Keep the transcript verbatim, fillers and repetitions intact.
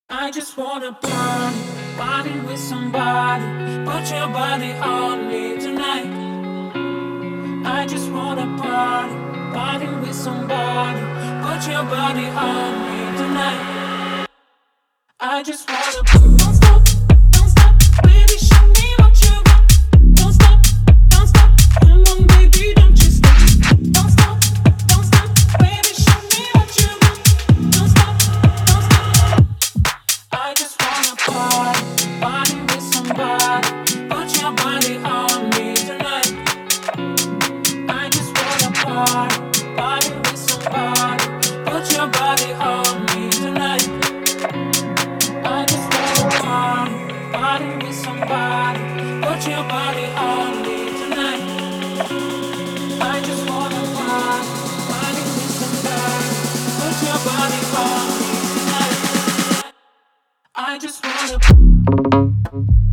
I just wanna party, party with somebody. Put your body on me tonight. I just wanna party, party with somebody. Put your body on me tonight. I just wanna don't stop, don't stop, baby, show me what you got. Don't stop, don't stop, come on, baby, don't you stop. Don't stop, don't stop, baby, show me what you got. Don't stop, don't stop. I just wanna party, party with somebody. Put your body on me tonight. I just wanna party, party with somebody. Put your body on me tonight. I just wanna party, party with somebody. Put your body on me tonight. I just wanna party, party with somebody. Put your body on me tonight. I just wanna